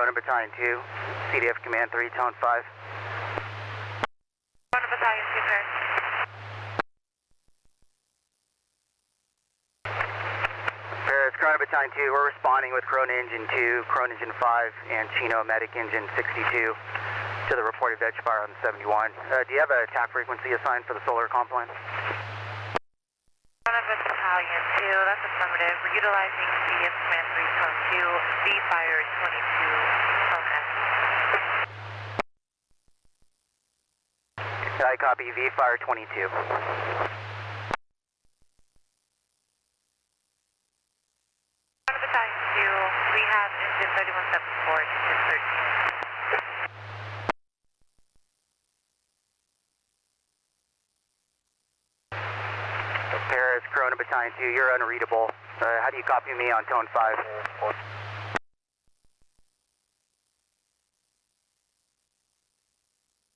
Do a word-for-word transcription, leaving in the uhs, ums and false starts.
Corona Battalion two, C D F Command three, tone five. Corona Battalion two, Paris. Paris, Corona Battalion two, we're responding with Corona Engine two, Corona Engine five, and Chino Medic Engine sixty-two to the reported veg fire on seventy-one. Uh, do you have a attack frequency assigned for the solar complex? Corona Battalion two, that's affirmative. We're utilizing C D F Command three, tone two, V fire twenty-two, tone F. I copy, V fire twenty-two. Corona Battalion two, we have engine thirty-one seventy-four, engine thirteen. Paris, Corona Battalion two, you're unreadable. Uh, how do you copy me on tone five?